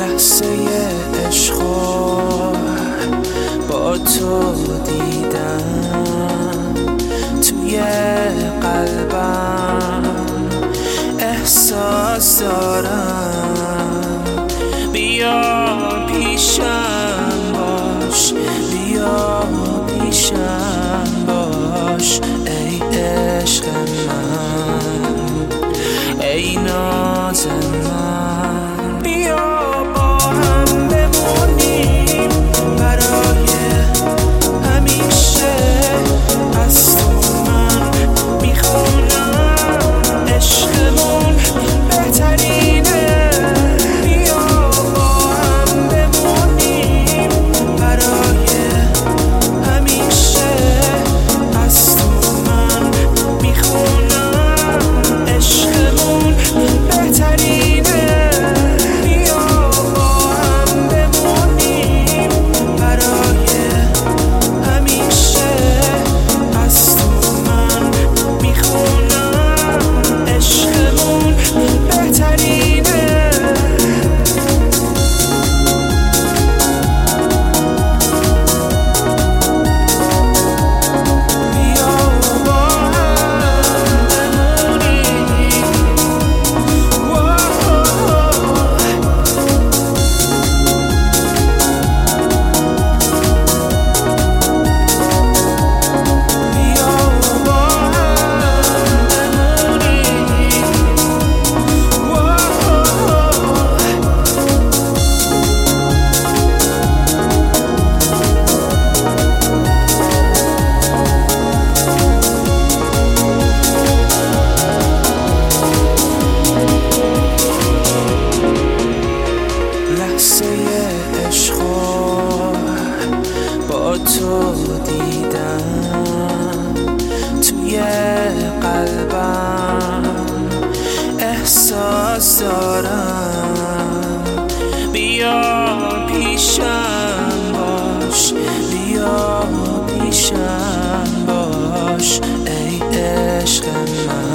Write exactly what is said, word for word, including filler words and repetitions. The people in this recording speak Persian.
لحظه عشقو با تو دیدم، توی قلبم احساس دارم. بیا پیشم باش، بیا پیشم باش، ای عشق من، ای ناز من. بیا با هم بمونیم برای همیشه، از تو من میخونم عشقمون بهترینه. بیا با هم بمونیم برای همیشه، از تو من میخونم عشقمون بهترینه. بیا با هم بمونیم برای همیشه، از تو من میخونم عشقمون بهترینه. بیا با هم بمونیم. بیا با هم لحظه عشقو با تو دیدم، توی قلبم احساس دارم. بیا پیشم باش، بیا پیشم باش، ای عشق من.